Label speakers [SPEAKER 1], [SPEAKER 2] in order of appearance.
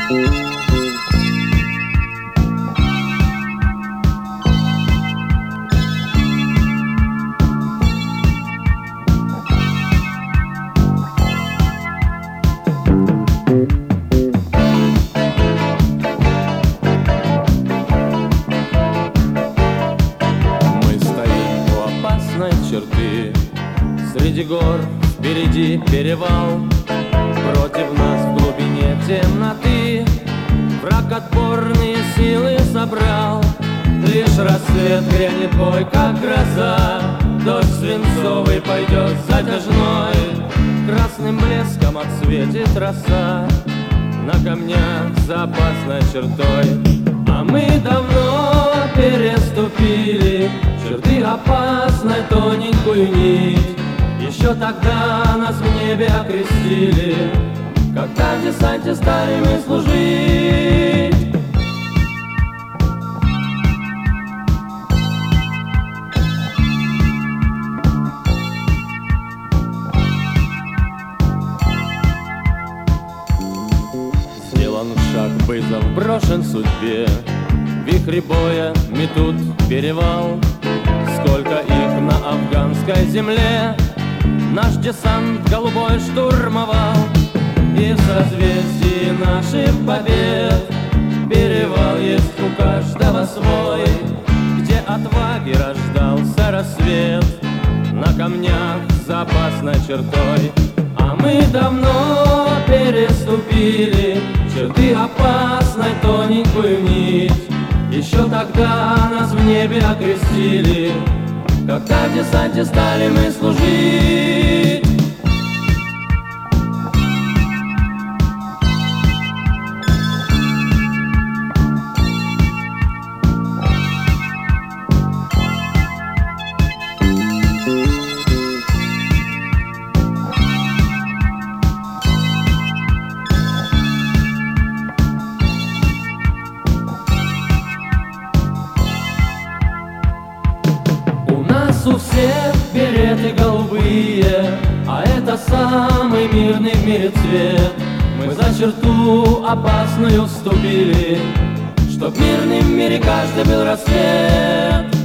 [SPEAKER 1] Черты среди гор, впереди перевал, против нас в глубине темноты враг отборные силы собрал. Лишь рассвет грянет бой, как гроза, дождь свинцовый пойдет затяжной, красным блеском отсветит роса на камнях за опасной чертой. А мы давно переступили черты опасной тоненькую нить. Еще тогда нас в небе окрестили, когда в десанте стали мы служить. Сделан шаг, вызов брошен судьбе, вихри боя метут перевал. Сколько их на афганской земле наш десант голубой штурмовал. И в созвездии наших побед перевал есть у каждого свой, где отваги рождался рассвет на камнях за опасной чертой. А мы давно переступили черты опасной тоненькую нить. Еще тогда нас в небе окрестили, когда в десанте стали мы служить. У всех береты голубые, а это самый мирный в мире цвет. Мы за черту опасную вступили, чтоб в мирном мире каждый был рассвет.